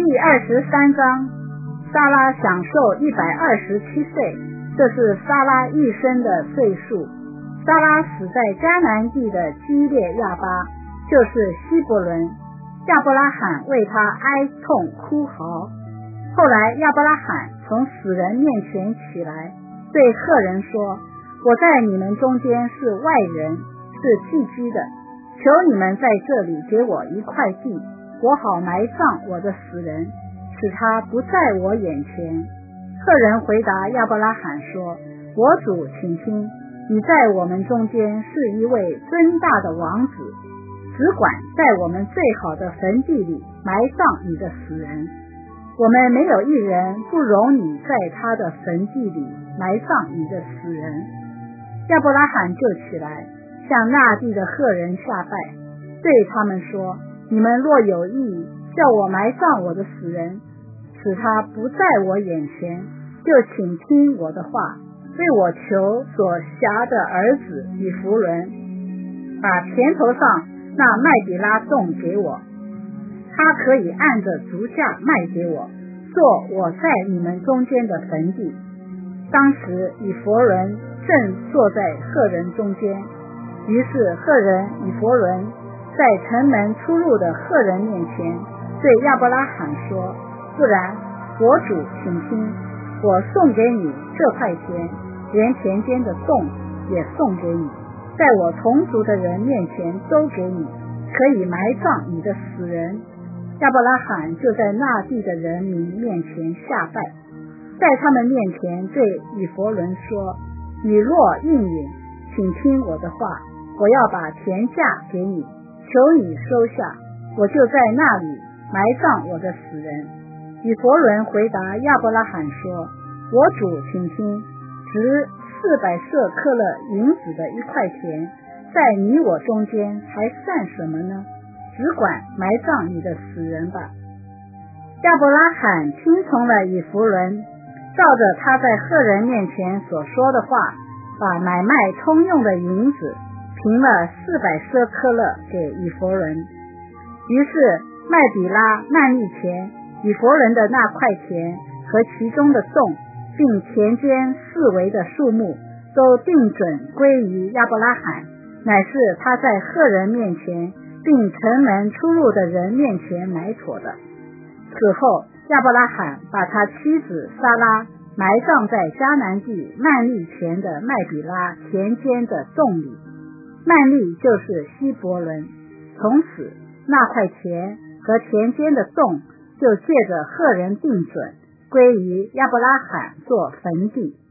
23章，撒拉享受127岁，这是撒拉一生的岁数。撒拉死在迦南地的基列亚巴，就是希伯伦。亚伯拉罕为他哀痛哭嚎。后来亚伯拉罕从死人面前起来，对赫人说：我在你们中间是外人，是寄居的，求你们在这里给我一块地，我好埋葬我的死人，使他不在我眼前。赫人回答亚伯拉罕说：我主，请听，你在我们中间是一位尊大的王子，只管在我们最好的坟地里埋葬你的死人，我们没有一人不容你在他的坟地里埋葬你的死人。亚伯拉罕就起来，向那地的赫人下拜，对他们说：你们若有意叫我埋葬我的死人，使他不在我眼前，就请听我的话，为我求所辖的儿子以弗伦，把田头上那麦比拉种给我，他可以按着足价卖给我，做我在你们中间的坟地。当时以弗伦正坐在赫人中间，于是赫人以弗伦在城门出入的赫人面前对亚伯拉罕说：不然，我主，请听，我送给你这块田，连田间的洞也送给你，在我同族的人面前都给你，可以埋葬你的死人。亚伯拉罕就在那地的人民面前下拜，在他们面前对以弗伦说：你若应允，请听我的话，我要把田价给你，求你收下，我就在那里埋葬我的死人。以弗伦回答亚伯拉罕说：我主，请听，值400舍克勒银子的一块田，在你我中间还算什么呢？只管埋葬你的死人吧。亚伯拉罕听从了以弗伦，照着他在赫人面前所说的话，把买卖通用的银子平了400舍克勒给以弗伦。于是麦比拉、曼利前、以弗伦的那块田和其中的洞，并田间四围的树木，都定准归于亚伯拉罕，乃是他在赫人面前并城门出入的人面前买妥的。此后亚伯拉罕把他妻子撒拉埋葬在迦南地曼利前的麦比拉田间的洞里，曼利就是希伯伦。从此那块田和田间的洞就借着赫人定准归于亚伯拉罕做坟地。